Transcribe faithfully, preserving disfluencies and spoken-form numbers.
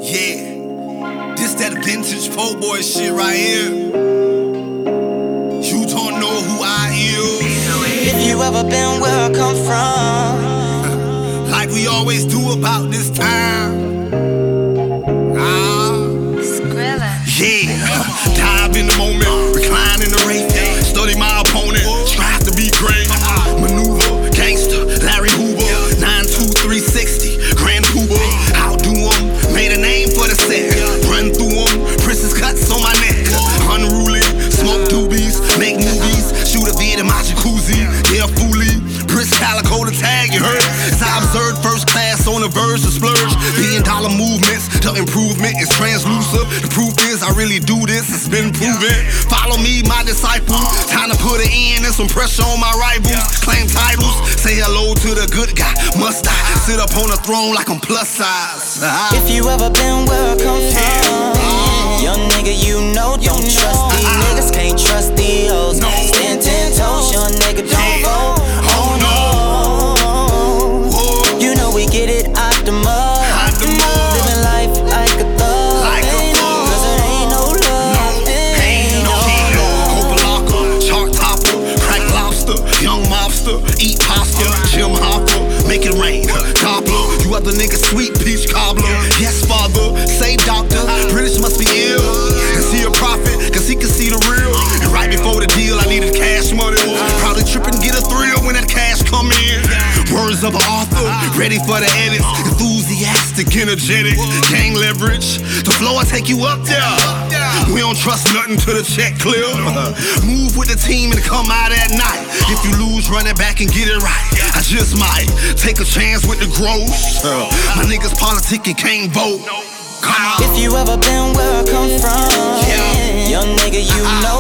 Yeah, this that vintage po' boy shit right here. You don't know who I am. If you ever been where I come from, like we always do about this time. Ah, yeah, dive in the moment, recline in the race, study my opponent, strive to be great. Maneuver, gangster, Larry Hoover, nine two three sixty, Grand Hoover. Outdo him, made a name for the set. Run through him, princess cuts on my neck. Unruly, smoke doobies, make movies, shoot a vid in my jacuzzi. Yeah, fooly, Chris Calico the tag, you heard? As I observed first class on the verge to splurge. Billion dollar movements, the improvement is translucent. The proof is I really do this, it's been proven. Follow me, my disciple. Time to put it in and some pressure on my rivals. Claim titles, say hello to the good guy. Must I sit up on a throne like I'm plus size? If you ever been where I come from, young nigga, you know, don't trust these niggas, can't trust these hoes. Stand ten toes, young nigga, don't vote. Oh no, you know we get it out the mud. Living life like a thug, cause it ain't no love. Ain't no love. Open locker, chart topper, crack lobster, young mobster, eat pasta, Jim Hopper, make it rain. Doppler, you other niggas sweet peach cobbler. Yes, father, say doctor, British must be ill. Is he a prophet? Cause he can see the real. And right before the deal, I needed cash money. Probably trip and get a thrill when that cash come in. Words of an author, ready for the edits. Enthusiastic, energetic, gang leverage. The flow, I take you up there. We don't trust nothing till the check clear. Move with the team and come out at night. If you lose, run it back and get it right. I just might take a chance with the gross. My niggas politic and can't vote. Come on. If you ever been where I come from, young nigga, you know,